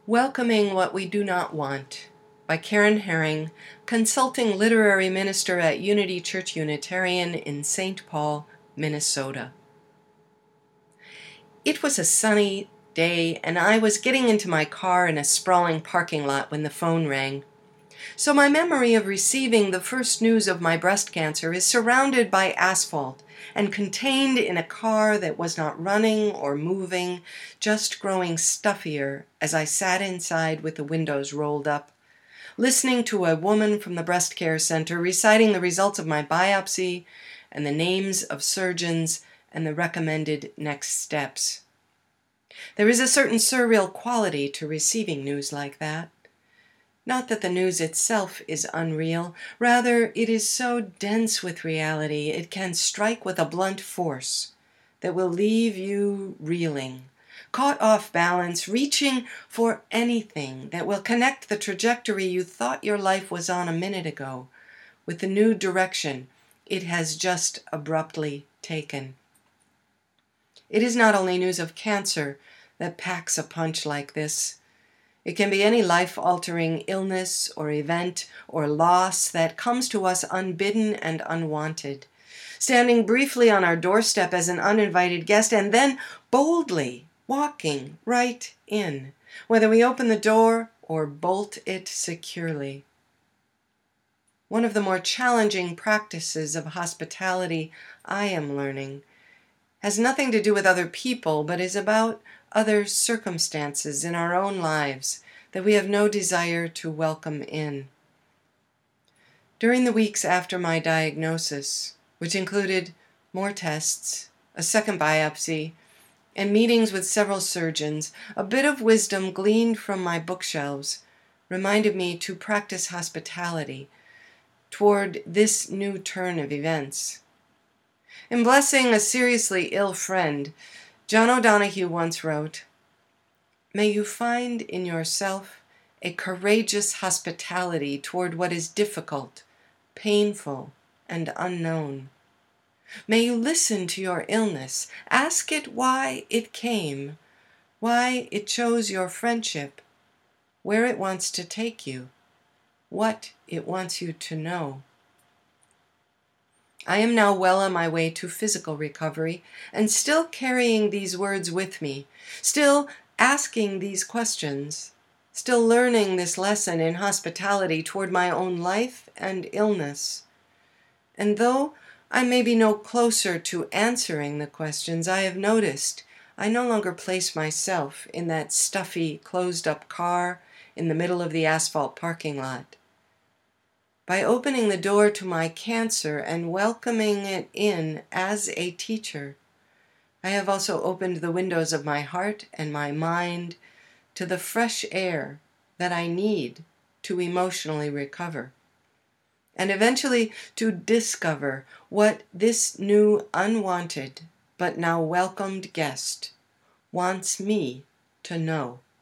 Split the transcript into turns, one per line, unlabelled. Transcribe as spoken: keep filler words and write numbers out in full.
Welcoming What We Do Not Want by Karen Herring, consulting literary minister at Unity Church Unitarian in Saint Paul, Minnesota. It was a sunny day, and I was getting into my car in a sprawling parking lot when the phone rang. So my memory of receiving the first news of my breast cancer is surrounded by asphalt and contained in a car that was not running or moving, just growing stuffier as I sat inside with the windows rolled up, listening to a woman from the breast care center reciting the results of my biopsy and the names of surgeons and the recommended next steps. There is a certain surreal quality to receiving news like that. Not that the news itself is unreal, rather it is so dense with reality it can strike with a blunt force that will leave you reeling, caught off balance, reaching for anything that will connect the trajectory you thought your life was on a minute ago with the new direction it has just abruptly taken. It is not only news of cancer that packs a punch like this. It can be any life-altering illness or event or loss that comes to us unbidden and unwanted, standing briefly on our doorstep as an uninvited guest and then boldly walking right in, whether we open the door or bolt it securely. One of the more challenging practices of hospitality I am learning has nothing to do with other people, but is about other circumstances in our own lives that we have no desire to welcome in. During the weeks after my diagnosis, which included more tests, a second biopsy, and meetings with several surgeons, a bit of wisdom gleaned from my bookshelves reminded me to practice hospitality toward this new turn of events. In blessing a seriously ill friend, John O'Donohue once wrote, "May you find in yourself a courageous hospitality toward what is difficult, painful, and unknown. May you listen to your illness, ask it why it came, why it chose your friendship, where it wants to take you, what it wants you to know." I am now well on my way to physical recovery and still carrying these words with me, still asking these questions, still learning this lesson in hospitality toward my own life and illness. And though I may be no closer to answering the questions, I have noticed I no longer place myself in that stuffy, closed-up car in the middle of the asphalt parking lot. By opening the door to my cancer and welcoming it in as a teacher, I have also opened the windows of my heart and my mind to the fresh air that I need to emotionally recover, and eventually to discover what this new unwanted but now welcomed guest wants me to know.